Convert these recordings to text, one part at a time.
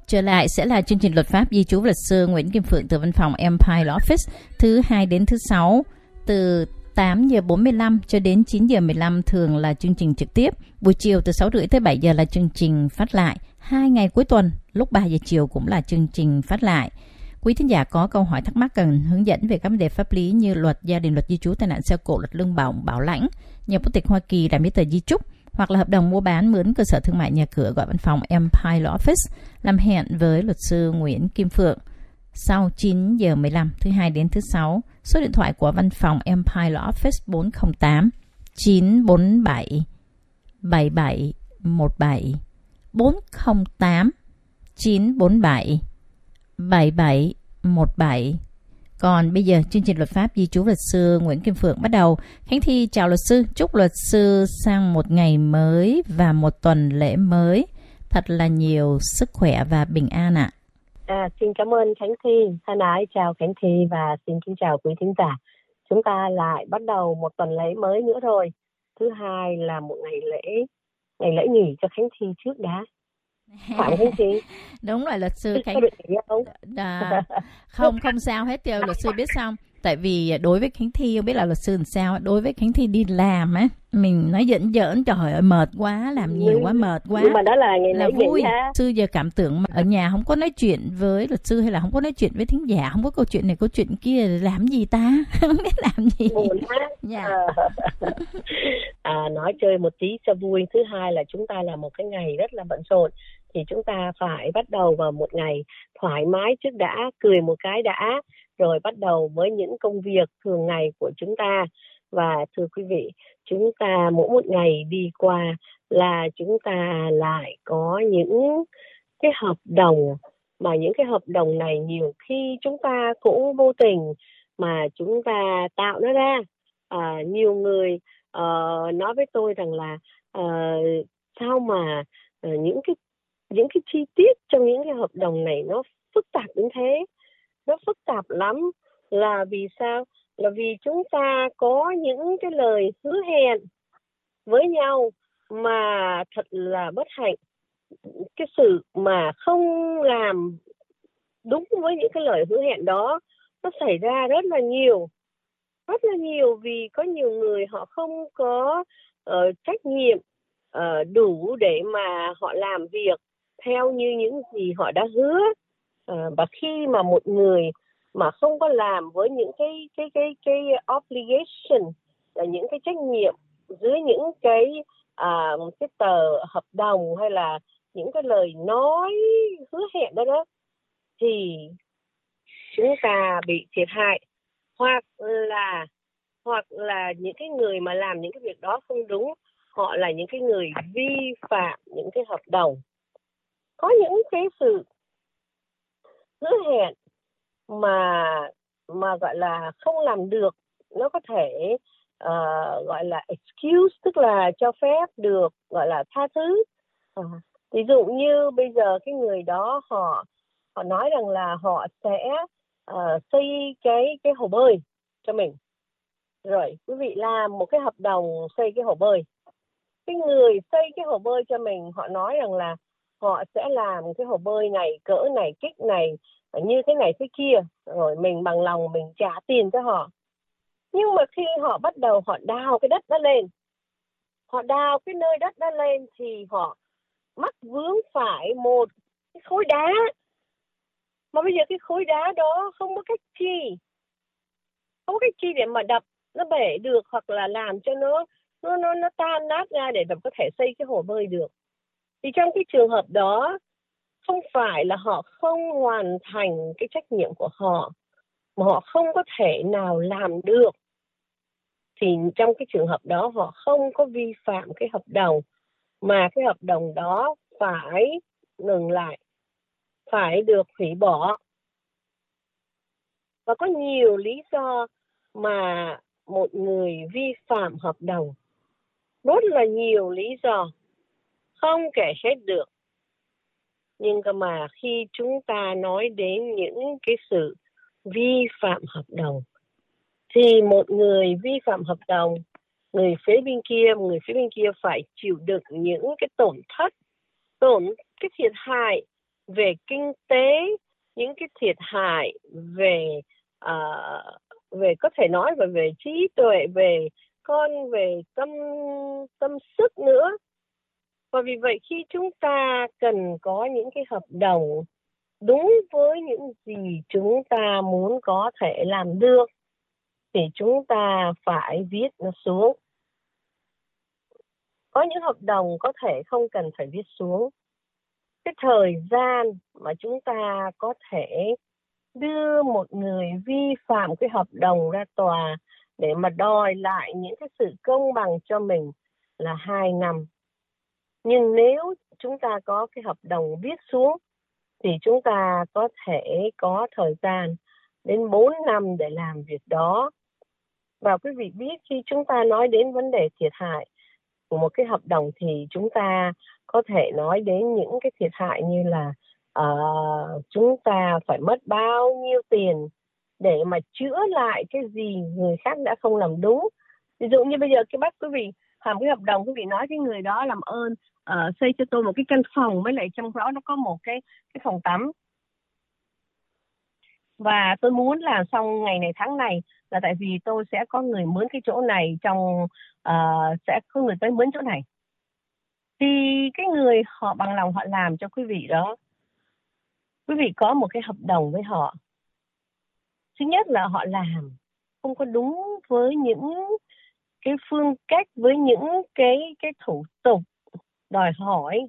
Trở lại sẽ là chương trình luật pháp di trú luật sư Nguyễn Kim Phượng từ văn phòng Empire Law Office, thứ 2 đến thứ 6 từ 8 giờ 45 cho đến 9 giờ 15 thường là chương trình trực tiếp. Buổi chiều từ 6 rưỡi tới 7 giờ là chương trình phát lại. 2 ngày cuối tuần lúc 3 giờ chiều cũng là chương trình phát lại. Quý thính giả có câu hỏi thắc mắc cần hướng dẫn về các vấn đề pháp lý như luật gia đình, luật di trú, tai nạn xe cộ, luật lương bổng, bảo lãnh, nhập quốc tịch Hoa Kỳ, làm giấy tờ di chúc hoặc là hợp đồng mua bán mướn cơ sở thương mại nhà cửa, gọi văn phòng Empire Law Office làm hẹn với luật sư Nguyễn Kim Phượng sau 9 giờ 15 thứ 2 đến thứ 6. Số điện thoại của văn phòng Empire Law Office 408 947 7717 408 947 7717. Còn bây giờ chương trình luật pháp di trú luật sư Nguyễn Kim Phượng bắt đầu. Khánh Thi chào luật sư, chúc luật sư sang một ngày mới và một tuần lễ mới thật là nhiều sức khỏe và bình an ạ. Xin cảm ơn Khánh Thi. Thân ái chào Khánh Thi và xin kính chào quý thính giả. Chúng ta lại bắt đầu một tuần lễ mới nữa rồi. Thứ hai là một ngày lễ nghỉ cho Khánh Thi trước đã. Phải không Khánh Thi? Đúng rồi luật sư Khánh. Không? Không sao hết kêu luật sư biết sao. Tại vì đối với Khánh Thi không biết là luật sư làm sao. Đối với Khánh Thi đi làm á, mình nói giỡn trời ơi mệt quá, làm nhiều quá mệt quá. Nhưng mà đó là ngày lễ vui. Ha. Sư giờ cảm tưởng mà ở nhà không có nói chuyện với luật sư hay là không có nói chuyện với thính giả, không có câu chuyện này câu chuyện kia, làm gì ta? Không biết làm gì. Buồn ha. Dạ. Nói chơi một tí cho vui. Thứ hai là chúng ta là một cái ngày rất là bận rộn. Thì chúng ta phải bắt đầu vào một ngày thoải mái trước đã, cười một cái đã, rồi bắt đầu với những công việc thường ngày của chúng ta. Và thưa quý vị, chúng ta mỗi một ngày đi qua là chúng ta lại có những cái hợp đồng, mà những cái hợp đồng này nhiều khi chúng ta cũng vô tình mà chúng ta tạo nó ra. Nhiều người nói với tôi rằng là sao mà những cái chi tiết trong những cái hợp đồng này nó phức tạp đến thế. Nó phức tạp lắm. Là vì sao? Là vì chúng ta có những cái lời hứa hẹn với nhau mà thật là bất hạnh. Cái sự mà không làm đúng với những cái lời hứa hẹn đó nó xảy ra rất là nhiều. Rất là nhiều, vì có nhiều người họ không có trách nhiệm đủ để mà họ làm việc theo như những gì họ đã hứa. Và khi mà một người mà không có làm với những cái obligation, là những cái trách nhiệm dưới những cái tờ hợp đồng hay là những cái lời nói hứa hẹn đó thì chúng ta bị thiệt hại, hoặc là những cái người mà làm những cái việc đó không đúng, họ là những cái người vi phạm những cái hợp đồng. Có những cái sự hứa hẹn mà gọi là không làm được, nó có thể gọi là excuse, tức là cho phép được, gọi là tha thứ. Ví dụ như bây giờ cái người đó họ nói rằng là họ sẽ xây cái hồ bơi cho mình. Rồi quý vị làm một cái hợp đồng xây cái hồ bơi. Cái người xây cái hồ bơi cho mình, họ nói rằng là họ sẽ làm cái hồ bơi này, cỡ này, kích này, như thế này thế kia, rồi mình bằng lòng mình trả tiền cho họ. Nhưng mà khi họ bắt đầu họ đào cái đất đó lên, họ đào cái nơi đất đó lên thì họ mắc vướng phải một cái khối đá. Mà bây giờ cái khối đá đó không có cách chi để mà đập nó bể được, hoặc là làm cho nó tan nát ra để có thể xây cái hồ bơi được. Thì trong cái trường hợp đó, không phải là họ không hoàn thành cái trách nhiệm của họ, mà họ không có thể nào làm được. Thì trong cái trường hợp đó họ không có vi phạm cái hợp đồng, mà cái hợp đồng đó phải ngừng lại, phải được hủy bỏ. Và có nhiều lý do mà một người vi phạm hợp đồng. Rất là nhiều lý do, không kể hết được. Nhưng mà khi chúng ta nói đến những cái sự vi phạm hợp đồng, thì một người vi phạm hợp đồng, người phía bên kia phải chịu đựng những cái tổn thất, cái thiệt hại về kinh tế, những cái thiệt hại về về có thể nói về trí tuệ, về về tâm sức nữa. Và vì vậy khi chúng ta cần có những cái hợp đồng đúng với những gì chúng ta muốn có thể làm được thì chúng ta phải viết nó xuống. Có những hợp đồng có thể không cần phải viết xuống. Cái thời gian mà chúng ta có thể đưa một người vi phạm cái hợp đồng ra tòa để mà đòi lại những cái sự công bằng cho mình là 2 năm. Nhưng nếu chúng ta có cái hợp đồng viết xuống thì chúng ta có thể có thời gian đến 4 năm để làm việc đó. Và quý vị biết khi chúng ta nói đến vấn đề thiệt hại của một cái hợp đồng thì chúng ta có thể nói đến những cái thiệt hại như là chúng ta phải mất bao nhiêu tiền để mà chữa lại cái gì người khác đã không làm đúng. Ví dụ như bây giờ cái bắt quý vị làm cái hợp đồng, quý vị nói cái người đó làm ơn xây cho tôi một cái căn phòng, với lại trong đó nó có một cái phòng tắm, và tôi muốn là xong ngày này tháng này, là tại vì tôi sẽ có người mướn cái chỗ này sẽ có người tới mướn chỗ này. Thì cái người họ bằng lòng họ làm cho quý vị đó, quý vị có một cái hợp đồng với họ. Thứ nhất là họ làm không có đúng với những cái phương cách, với những cái thủ tục đòi hỏi,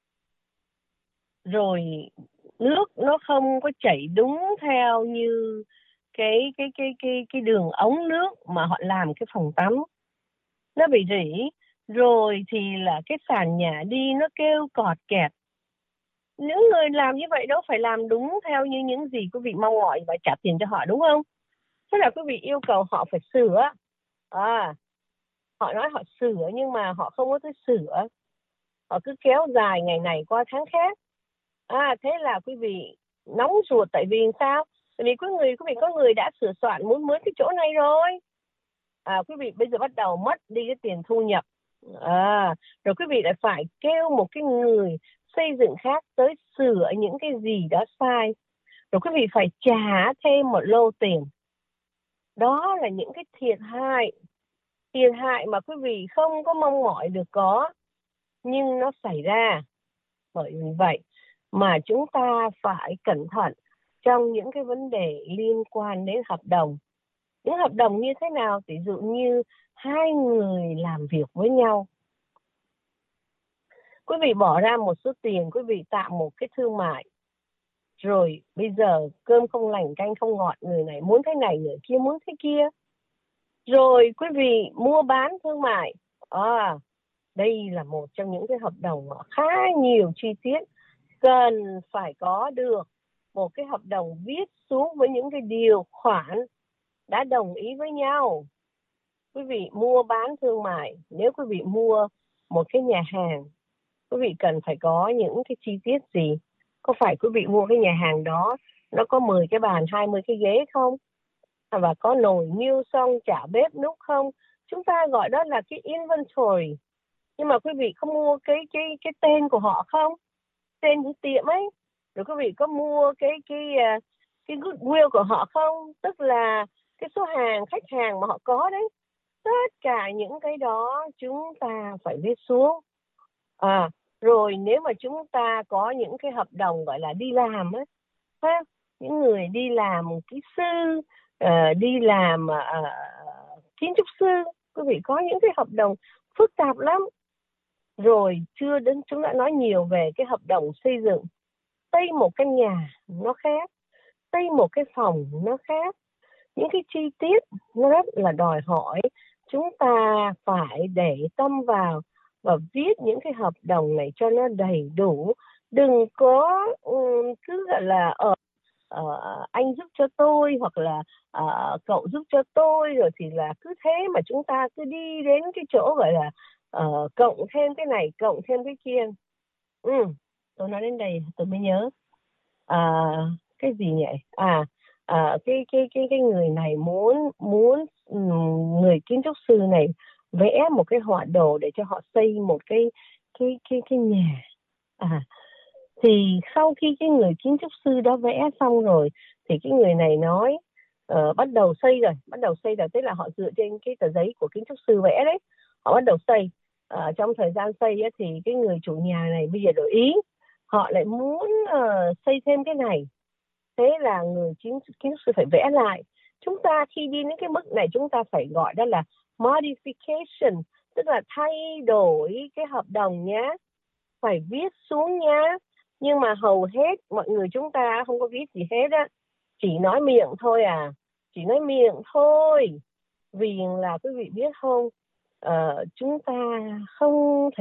rồi nước nó không có chảy đúng theo như cái đường ống nước mà họ làm cái phòng tắm, nó bị rỉ, rồi thì là cái sàn nhà đi nó kêu cọt kẹt. Những người làm như vậy đâu phải làm đúng theo như những gì quý vị mong mỏi và trả tiền cho họ, đúng không? Thế là quý vị yêu cầu họ phải sửa. Họ nói họ sửa nhưng mà họ không có tới sửa, họ cứ kéo dài ngày này qua tháng khác. Thế là quý vị nóng ruột. Tại vì sao? Tại vì quý vị có người đã sửa soạn muốn mướn cái chỗ này rồi. Quý vị bây giờ bắt đầu mất đi cái tiền thu nhập. Rồi quý vị lại phải kêu một cái người xây dựng khác tới sửa những cái gì đó sai. Rồi quý vị phải trả thêm một lô tiền. Đó là những cái thiệt hại mà quý vị không có mong mỏi được có, nhưng nó xảy ra. Bởi vì vậy mà chúng ta phải cẩn thận trong những cái vấn đề liên quan đến hợp đồng. Những hợp đồng như thế nào? Ví dụ như hai người làm việc với nhau, quý vị bỏ ra một số tiền, quý vị tạo một cái thương mại, rồi bây giờ cơm không lành canh không ngọt, người này muốn thế này, người kia muốn thế kia, rồi quý vị mua bán thương mại. Đây là một trong những cái hợp đồng mà khá nhiều chi tiết, cần phải có được một cái hợp đồng viết xuống với những cái điều khoản đã đồng ý với nhau. Quý vị mua bán thương mại, nếu quý vị mua một cái nhà hàng, quý vị cần phải có những cái chi tiết gì? Có phải quý vị mua cái nhà hàng đó nó có 10 cái bàn, 20 cái ghế không? Và có nồi niêu xong chả bếp núc không? Chúng ta gọi đó là cái inventory. Nhưng mà quý vị có mua cái tên của họ không? Tên cái tiệm ấy. Rồi quý vị có mua cái goodwill của họ không? Tức là cái số hàng, khách hàng mà họ có đấy. Tất cả những cái đó chúng ta phải viết xuống. Rồi nếu mà chúng ta có những cái hợp đồng gọi là đi làm ấy, những người đi làm kỹ sư, đi làm kiến trúc sư, quý vị có những cái hợp đồng phức tạp lắm. Rồi chưa đến, chúng đã nói nhiều về cái hợp đồng xây dựng. Xây một căn nhà nó khác, xây một cái phòng nó khác. Những cái chi tiết nó rất là đòi hỏi chúng ta phải để tâm vào và viết những cái hợp đồng này cho nó đầy đủ. Đừng có cứ gọi là anh giúp cho tôi, hoặc là cậu giúp cho tôi, rồi thì là cứ thế mà chúng ta cứ đi đến cái chỗ gọi là cộng thêm cái này, cộng thêm cái kia. Tôi nói đến đây tôi mới nhớ cái gì nhỉ? Cái người này muốn người kiến trúc sư này vẽ một cái họa đồ để cho họ xây một cái nhà. Thì sau khi cái người kiến trúc sư đó vẽ xong rồi thì cái người này nói bắt đầu xây rồi, tức là họ dựa trên cái tờ giấy của kiến trúc sư vẽ đấy, họ bắt đầu xây. Trong thời gian xây ấy, thì cái người chủ nhà này bây giờ đổi ý, họ lại muốn xây thêm cái này. Thế là người kiến trúc sư phải vẽ lại. Chúng ta khi đi đến cái mức này chúng ta phải gọi đó là modification, tức là thay đổi cái hợp đồng nhé, phải viết xuống nhá. Nhưng mà hầu hết mọi người chúng ta không có viết gì hết á, chỉ nói miệng thôi chỉ nói miệng thôi. Vì là quý vị biết không, chúng ta không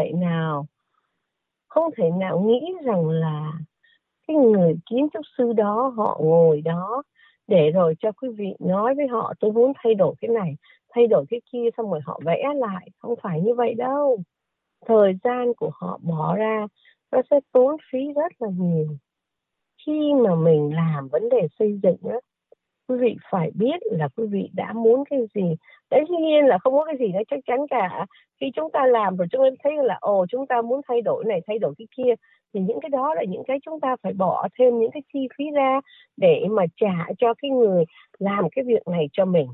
thể nào nghĩ rằng là cái người kiến trúc sư đó họ ngồi đó để rồi cho quý vị nói với họ tôi muốn thay đổi cái này, thay đổi cái kia, xong rồi họ vẽ lại. Không phải như vậy đâu. Thời gian của họ bỏ ra nó sẽ tốn phí rất là nhiều. Khi mà mình làm vấn đề xây dựng á, quý vị phải biết là quý vị đã muốn cái gì. Đấy, tuy nhiên là không có cái gì đó chắc chắn cả. Khi chúng ta làm rồi chúng ta thấy là chúng ta muốn thay đổi này, thay đổi cái kia, thì những cái đó là những cái chúng ta phải bỏ thêm những cái chi phí ra để mà trả cho cái người làm cái việc này cho mình.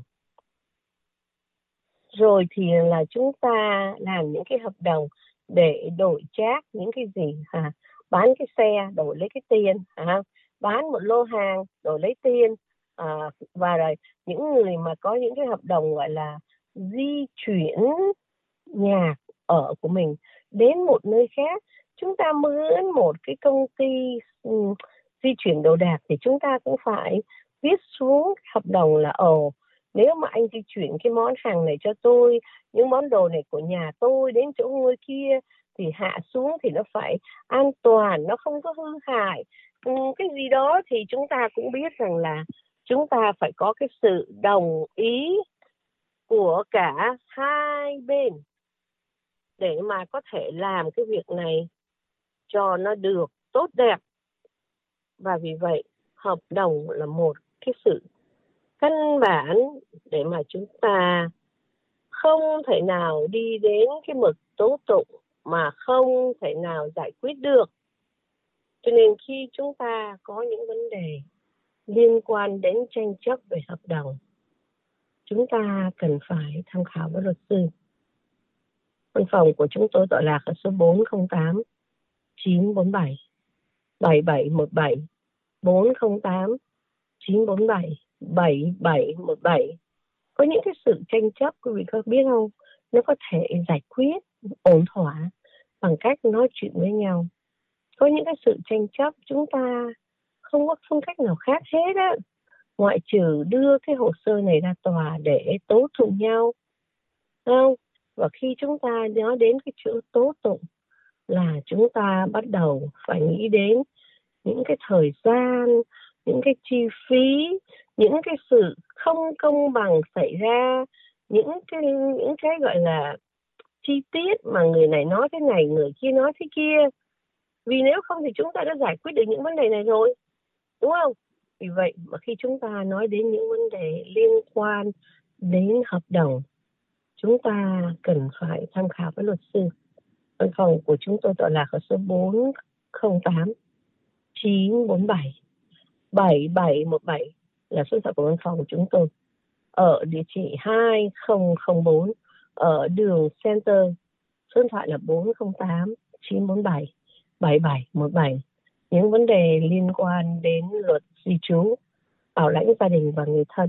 Rồi thì là chúng ta làm những cái hợp đồng để đổi trác những cái gì bán cái xe đổi lấy cái tiền, bán một lô hàng đổi lấy tiền. Và rồi những người mà có những cái hợp đồng gọi là di chuyển nhà ở của mình đến một nơi khác, chúng ta mướn một cái công ty di chuyển đồ đạc, thì chúng ta cũng phải viết xuống hợp đồng là nếu mà anh di chuyển cái món hàng này cho tôi, những món đồ này của nhà tôi đến chỗ người kia, thì hạ xuống thì nó phải an toàn, nó không có hư hại. Cái gì đó thì chúng ta cũng biết rằng là chúng ta phải có cái sự đồng ý của cả hai bên để mà có thể làm cái việc này cho nó được tốt đẹp. Và vì vậy hợp đồng là một cái sự căn bản để mà chúng ta không thể nào đi đến cái mực tố tụng mà không thể nào giải quyết được. Cho nên khi chúng ta có những vấn đề liên quan đến tranh chấp về hợp đồng, chúng ta cần phải tham khảo với luật sư. Văn phòng của chúng tôi tọa lạc ở số 408 947 7717, 408 947 7717. Có những cái sự tranh chấp, quý vị có biết không, nó có thể giải quyết ổn thỏa bằng cách nói chuyện với nhau. Có những cái sự tranh chấp chúng ta không có phương cách nào khác hết á, ngoại trừ đưa cái hồ sơ này ra tòa để tố tụng nhau, không? Và khi chúng ta nói đến cái chữ tố tụng là chúng ta bắt đầu phải nghĩ đến những cái thời gian, những cái chi phí, những cái sự không công bằng xảy ra, những cái gọi là chi tiết mà người này nói thế này, người kia nói thế kia. Vì nếu không thì chúng ta đã giải quyết được những vấn đề này rồi, đúng không? Vì vậy mà khi chúng ta nói đến những vấn đề liên quan đến hợp đồng, chúng ta cần phải tham khảo với luật sư. Văn phòng của chúng tôi tọa lạc ở số 408 947 7717 là số điện thoại của văn phòng của chúng tôi, ở địa chỉ 2004 ở đường Center. Số điện thoại là 408 947 7717. Những vấn đề liên quan đến luật di trú, bảo lãnh gia đình và người thân.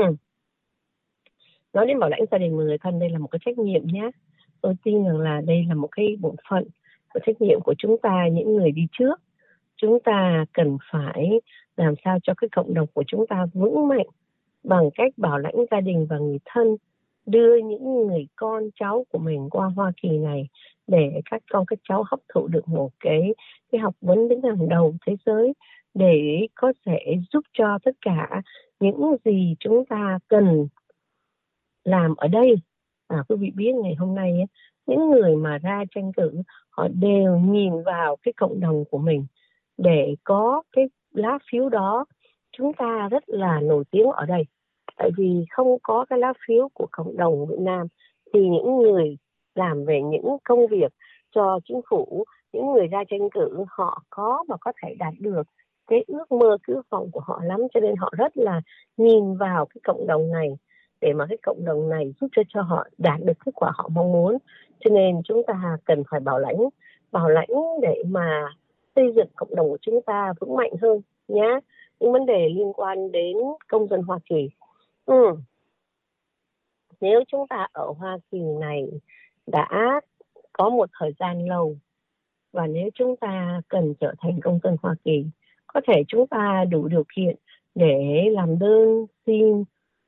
Nói đến bảo lãnh gia đình và người thân, đây là một cái trách nhiệm nhé. Tôi tin rằng là đây là một cái bổn phận và trách nhiệm của chúng ta, những người đi trước. Chúng ta cần phải làm sao cho cái cộng đồng của chúng ta vững mạnh bằng cách bảo lãnh gia đình và người thân, đưa những người con cháu của mình qua Hoa Kỳ này để các cháu hấp thụ được một cái học vấn đứng hàng đầu thế giới, để có thể giúp cho tất cả những gì chúng ta cần làm ở đây. Quý vị biết ngày hôm nay những người mà ra tranh cử họ đều nhìn vào cái cộng đồng của mình để có cái lá phiếu đó. Chúng ta rất là nổi tiếng ở đây, tại vì không có cái lá phiếu của cộng đồng Việt Nam thì những người làm về những công việc cho chính phủ những người ra tranh cử họ có và có thể đạt được cái ước mơ, cái ước vọng của họ lắm, cho nên họ rất là nhìn vào cái cộng đồng này để mà cái cộng đồng này giúp cho họ đạt được kết quả họ mong muốn. Cho nên chúng ta cần phải bảo lãnh để mà xây dựng cộng đồng của chúng ta vững mạnh hơn nhé. Những vấn đề liên quan đến công dân Hoa Kỳ. Nếu chúng ta ở Hoa Kỳ này đã có một thời gian lâu và nếu chúng ta cần trở thành công dân Hoa Kỳ, có thể chúng ta đủ điều kiện để làm đơn xin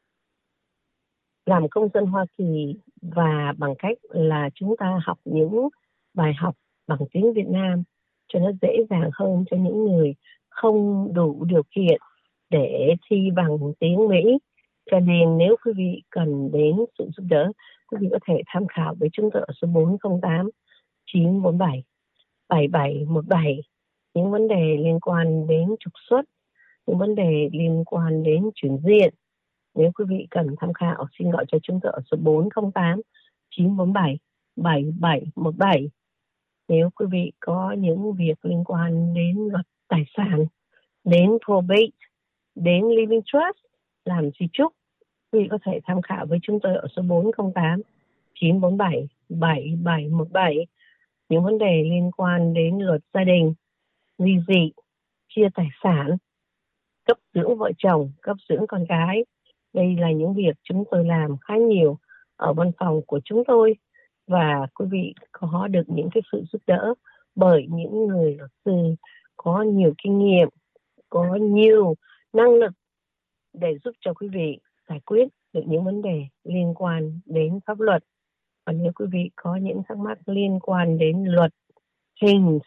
làm công dân Hoa Kỳ, và bằng cách là chúng ta học những bài học bằng tiếng Việt Nam cho nó dễ dàng hơn cho những người không đủ điều kiện để thi bằng tiếng Mỹ. Cho nên nếu quý vị cần đến sự giúp đỡ, quý vị có thể tham khảo với chúng tôi ở số 408 947 7717. Những vấn đề liên quan đến trục xuất, những vấn đề liên quan đến chuyển diện. Nếu quý vị cần tham khảo, xin gọi cho chúng tôi ở số 408 947 7717. Nếu quý vị có những việc liên quan đến luật tài sản, đến probate, đến living trust, làm di chúc, quý vị có thể tham khảo với chúng tôi ở số 408 947 7717. Những vấn đề liên quan đến luật gia đình, ly dị, chia tài sản, cấp dưỡng vợ chồng, cấp dưỡng con gái. Đây là những việc chúng tôi làm khá nhiều ở văn phòng của chúng tôi, và quý vị có được những cái sự giúp đỡ bởi những người luật sư có nhiều kinh nghiệm, có nhiều năng lực để giúp cho quý vị giải quyết được những vấn đề liên quan đến pháp luật. Và nếu quý vị có những thắc mắc liên quan đến luật hình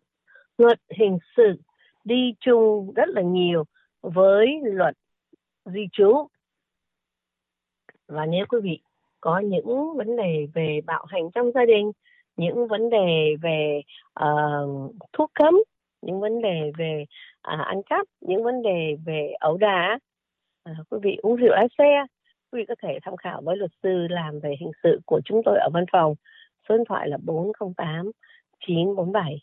sự đi chung rất là nhiều với luật di trú. Và nếu quý vị có những vấn đề về bạo hành trong gia đình, những vấn đề về thuốc cấm, những vấn đề về ăn cắp, những vấn đề về ẩu đả, quý vị uống rượu lái xe, quý vị có thể tham khảo với luật sư làm về hình sự của chúng tôi ở văn phòng. Số điện thoại là 408 947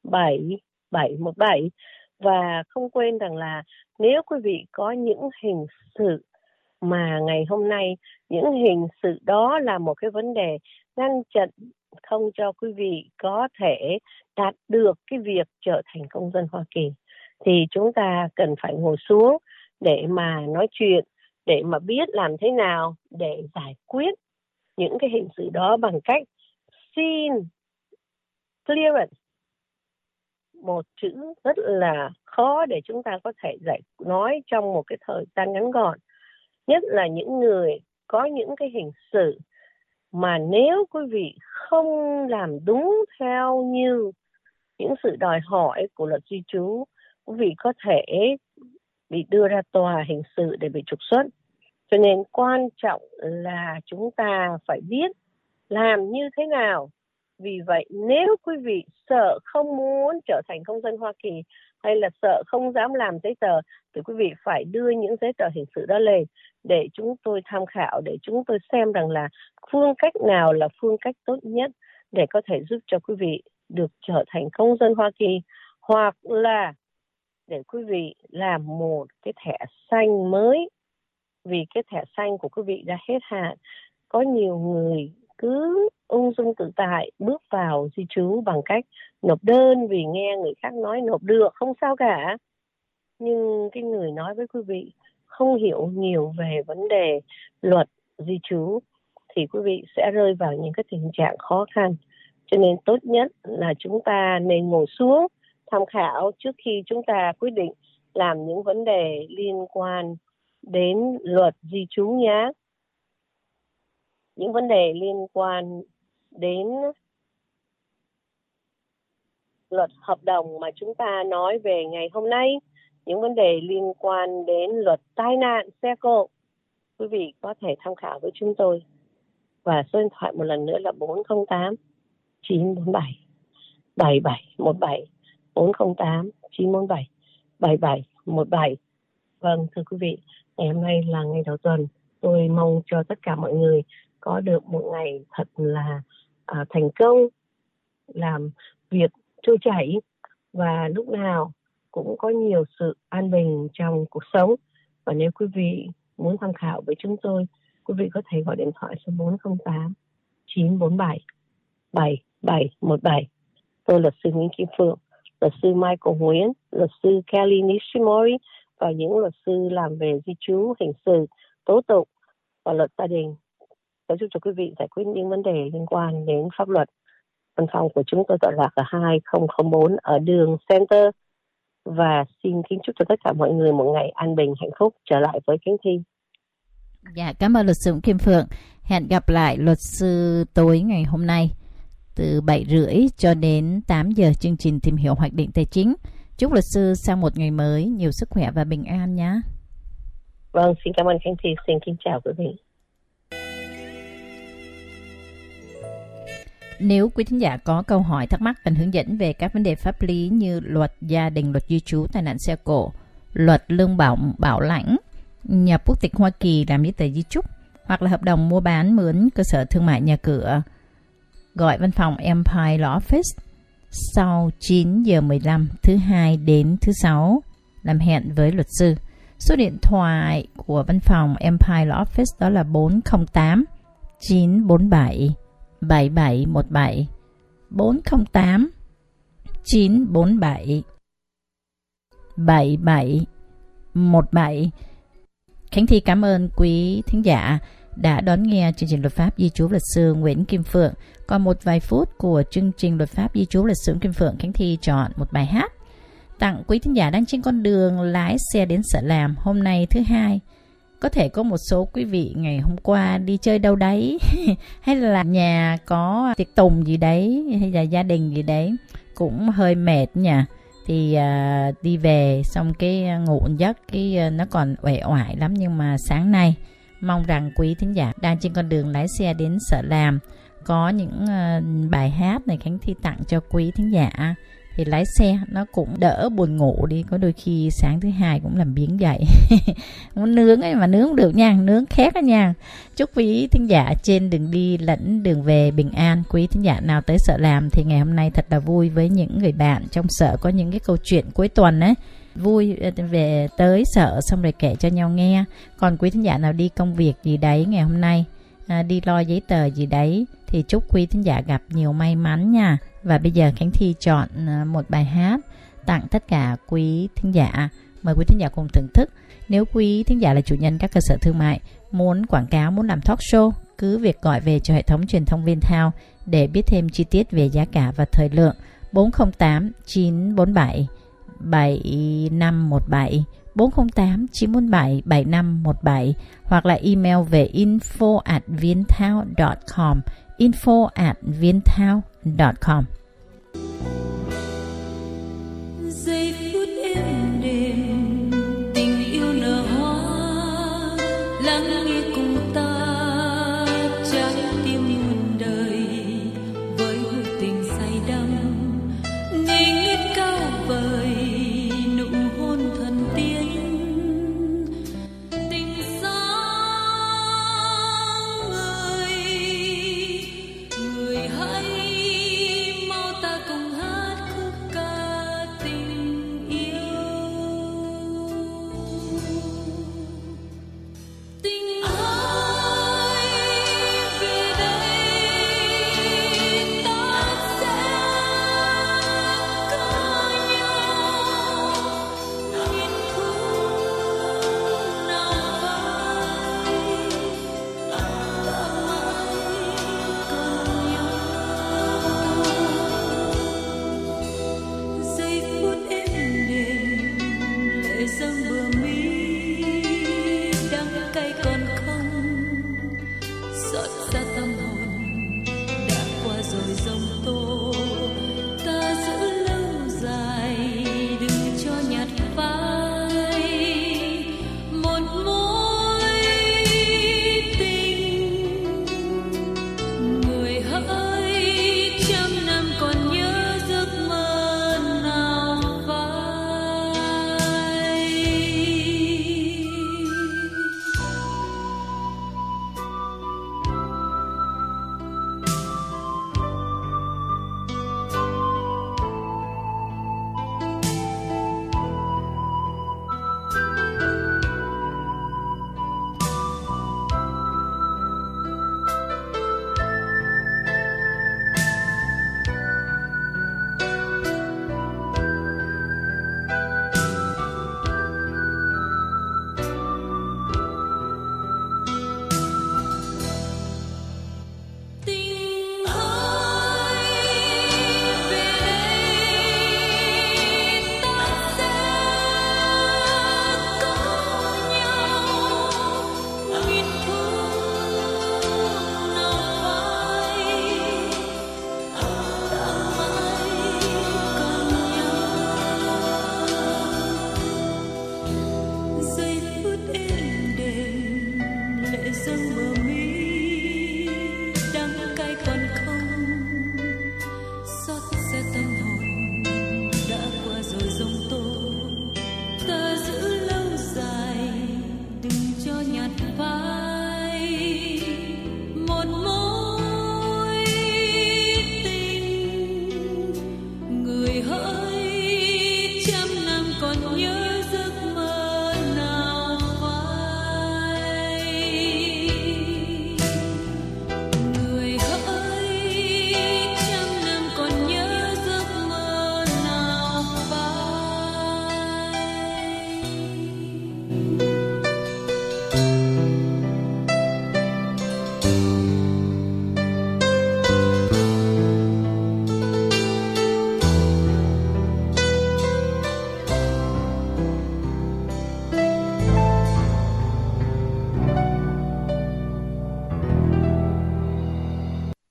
7717. Và không quên rằng là nếu quý vị có những hình sự mà ngày hôm nay những hình sự đó là một cái vấn đề ngăn chặn không cho quý vị có thể đạt được cái việc trở thành công dân Hoa Kỳ, thì chúng ta cần phải ngồi xuống để mà nói chuyện, để mà biết làm thế nào để giải quyết những cái hình sự đó bằng cách xin clearance. Một chữ rất là khó để chúng ta có thể nói trong một cái thời gian ngắn gọn. Nhất là những người có những cái hình sự mà nếu quý vị không làm đúng theo như những sự đòi hỏi của luật di trú, quý vị có thể bị đưa ra tòa hình sự để bị trục xuất. Cho nên quan trọng là chúng ta phải biết làm như thế nào. Vì vậy nếu quý vị sợ không muốn trở thành công dân Hoa Kỳ hay là sợ không dám làm giấy tờ, thì quý vị phải đưa những giấy tờ hình sự đó lên để chúng tôi tham khảo, để chúng tôi xem rằng là phương cách nào là phương cách tốt nhất để có thể giúp cho quý vị được trở thành công dân Hoa Kỳ, hoặc là để quý vị làm một cái thẻ xanh mới, vì cái thẻ xanh của quý vị đã hết hạn. Có nhiều người cứ ung dung tự tại bước vào di trú bằng cách nộp đơn vì nghe người khác nói nộp được, không sao cả. Nhưng cái người nói với quý vị không hiểu nhiều về vấn đề luật di trú thì quý vị sẽ rơi vào những cái tình trạng khó khăn. Cho nên tốt nhất là chúng ta nên ngồi xuống tham khảo trước khi chúng ta quyết định làm những vấn đề liên quan đến luật di trú nhé. Những vấn đề liên quan đến luật hợp đồng mà chúng ta nói về ngày hôm nay, những vấn đề liên quan đến luật tai nạn xe cộ, quý vị có thể tham khảo với chúng tôi. Và số điện thoại một lần nữa là 408 947 7717, 408 947 7717. Vâng, thưa quý vị, ngày hôm nay là ngày đầu tuần. Tôi mong cho tất cả mọi người có được một ngày thật là thành công, làm việc trôi chảy và lúc nào cũng có nhiều sự an bình trong cuộc sống. Và nếu quý vị muốn tham khảo với chúng tôi, quý vị có thể gọi điện thoại số 408 947 7717. Tôi là sư Nguyễn Kim Phượng, luật sư Michael Nguyễn, luật sư Kelly Nishimori và những luật sư làm về di trú, hình sự, tố tụng và luật gia đình sẽ giúp cho quý vị giải quyết những vấn đề liên quan đến pháp luật. Văn phòng của chúng tôi tọa lạc ở 2004 ở đường Center. Và xin kính chúc cho tất cả mọi người một ngày an bình, hạnh phúc. Trở lại với Khánh Thi. Dạ, cảm ơn luật sư Kim Phượng. Hẹn gặp lại luật sư tối ngày hôm nay từ 7:30 cho đến 8 giờ chương trình Tìm hiểu hoạch định tài chính. Chúc luật sư sau một ngày mới nhiều sức khỏe và bình an nhé. Vâng, xin cảm ơn Khánh Thi. Xin kính chào quý vị. Nếu quý thính giả có câu hỏi thắc mắc cần hướng dẫn về các vấn đề pháp lý như luật gia đình, luật di trú, tai nạn xe cộ, luật lương bảo lãnh, nhập quốc tịch Hoa Kỳ làm giấy tờ di chúc hoặc là hợp đồng mua bán mướn cơ sở thương mại nhà cửa, gọi văn phòng Empire Law Office sau 9 giờ 15 thứ hai đến thứ sáu làm hẹn với luật sư. Số điện thoại của văn phòng Empire Law Office đó là 408 947 7717 408 947 7717. Khánh Thi cảm ơn quý thính giả đã đón nghe chương trình luật pháp di trú luật sư Nguyễn Kim Phượng. Còn một vài phút của chương trình luật pháp di trú luật sư Kim Phượng, Khánh Thi chọn một bài hát tặng quý thính giả đang trên con đường lái xe đến sở làm. Hôm nay thứ hai, có thể có một số quý vị ngày hôm qua đi chơi đâu đấy hay là nhà có tiệc tùng gì đấy hay là gia đình gì đấy cũng hơi mệt nhỉ, thì đi về xong cái ngủ giấc cái nó còn uể oải lắm. Nhưng mà sáng nay mong rằng quý thính giả đang trên con đường lái xe đến sở làm có những bài hát này Khánh Thi tặng cho quý thính giả thì lái xe nó cũng đỡ buồn ngủ đi. Có đôi khi sáng thứ hai cũng làm biếng dậy muốn nướng ấy mà nướng không được nha, nướng khét á nha. Chúc quý thính giả trên đường đi lẫn đường về bình an. Quý thính giả nào tới sở làm thì ngày hôm nay thật là vui với những người bạn trong sở, có những cái câu chuyện cuối tuần ấy vui về tới sở xong rồi kể cho nhau nghe. Còn quý thính giả nào đi công việc gì đấy ngày hôm nay, đi lo giấy tờ gì đấy thì chúc quý thính giả gặp nhiều may mắn nha. Và bây giờ Khánh Thi chọn một bài hát tặng tất cả quý thính giả. Mời quý thính giả cùng thưởng thức. Nếu quý thính giả là chủ nhân các cơ sở thương mại, muốn quảng cáo, muốn làm talk show, cứ việc gọi về cho hệ thống truyền thông Vinthao để biết thêm chi tiết về giá cả và thời lượng. 408 947 7517 408 947 7517 hoặc là email về info@vinthao.com info@vinthao.com.